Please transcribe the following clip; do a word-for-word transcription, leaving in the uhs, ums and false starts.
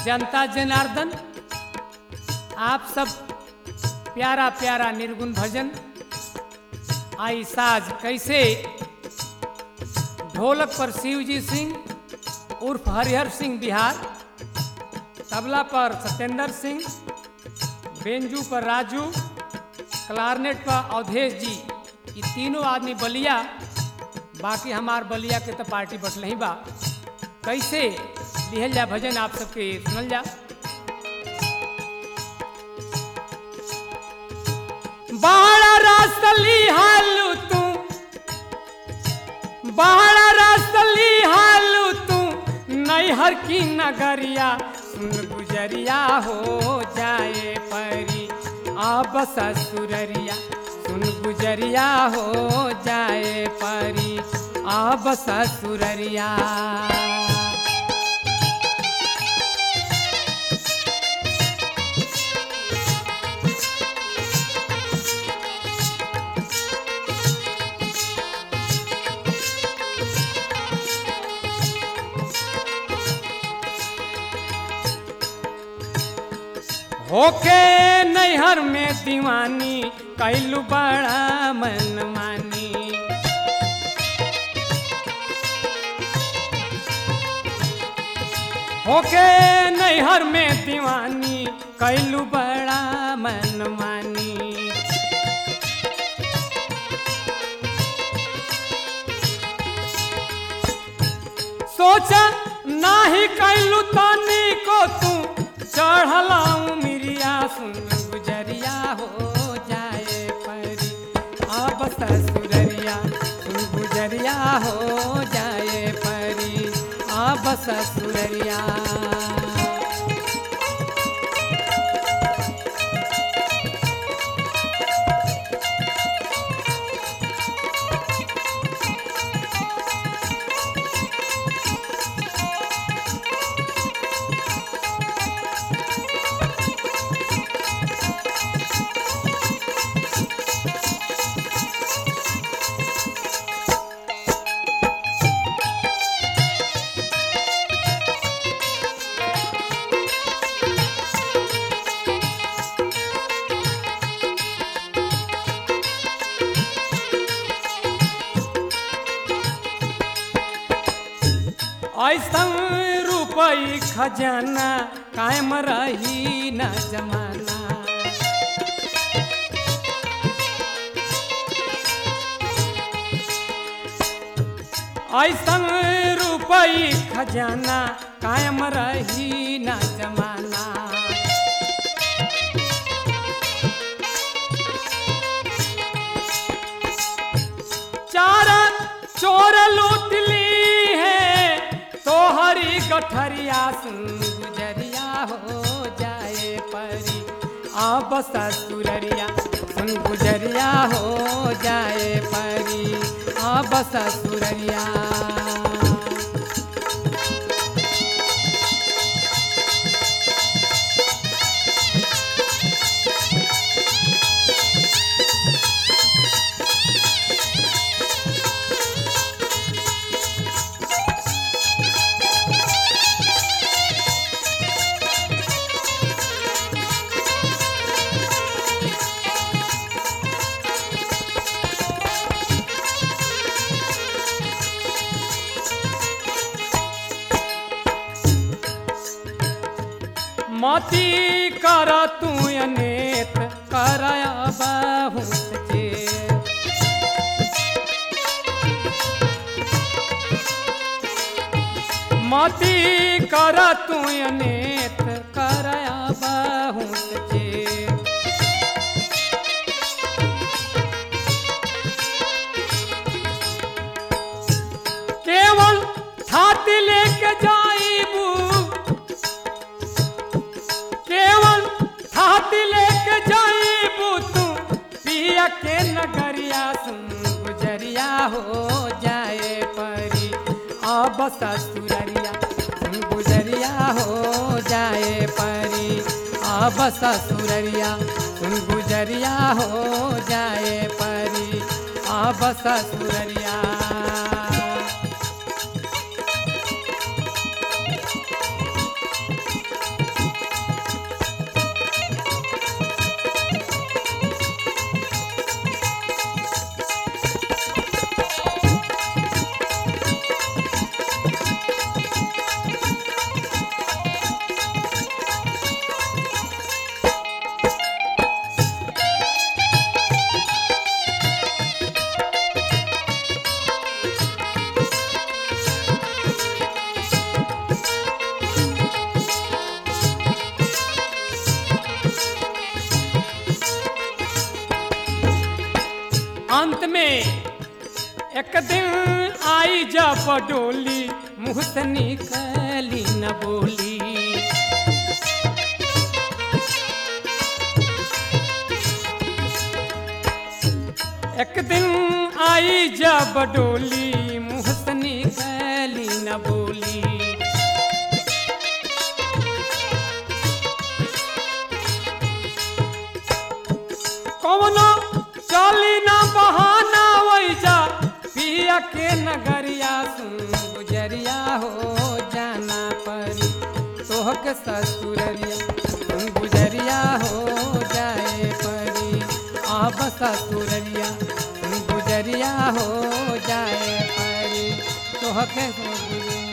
जनता जनार्दन, आप सब प्यारा प्यारा निर्गुण भजन आई साज कैसे ढोलक पर शिवजी सिंह उर्फ हरिहर सिंह बिहार, तबला पर सत्येंद्र सिंह, बेंजू पर राजू, क्लारनेट पर अवधेश जी, ये तीनों आदमी बलिया, बाकी हमार बलिया के तो पार्टी बटल ही बा। कैसे लिहल जा भजन आप सबके सुनल जा। बाड़ा रास्तली हालू तू, बाड़ा रास्तली हालू तू, नैहर की नगरिया सुन गुजरिया हो जाए परी, अब ससुररिया सुन गुजरिया हो जाए परी, अब ससुररिया। होके नैहर में दीवानी कैलू बड़ा मनमानी, होके नैहर में दीवानी कैलू बड़ा मनमानी। सोचा नाही कैलू तानी को तू चढ़लाऊं मिरिया सुन गुजरिया हो जाए परी, अब ससुररिया सुन गुजरिया हो जाए परी, अब ससुररिया। ऐसा रुपई खजाना कायम रही न जमाना, ऐसा रुपई खजाना कायम रही न जमाना। चार चोर लूट ली तो हरी गठरिया सुन गुजरिया हो जाए परी, अब ससुररिया सुन गुजरिया हो जाए परी, अब ससुररिया। मती कर तू अनेत कर बहुत चेत, मती कर तू अनेत कर बहुत चेत। केवल छाती लेके जाइबू, केवल छाती लेके जाइबू तू पिया के नगरिया सुन गुजरिया हो जाए परी, अब ससुररिया सुन गुजरिया हो जाए परी, अब ससुररिया सुन गुजरिया हो जाए परी, अब ससुररिया। अंत में एक दिन आई जब डोली मुँह से निकली न बोली। एक दिन आई जब डोली मुँह से निकली न बोली। कौनो चली ना बहाना वैजा पिया के नगरिया सुन गुजरिया हो जाना परी तोहके ससुररिया सुन गुजरिया हो जाए परी अब ससुररिया सुन गुजरिया हो जाए परी तोहके ससुररिया।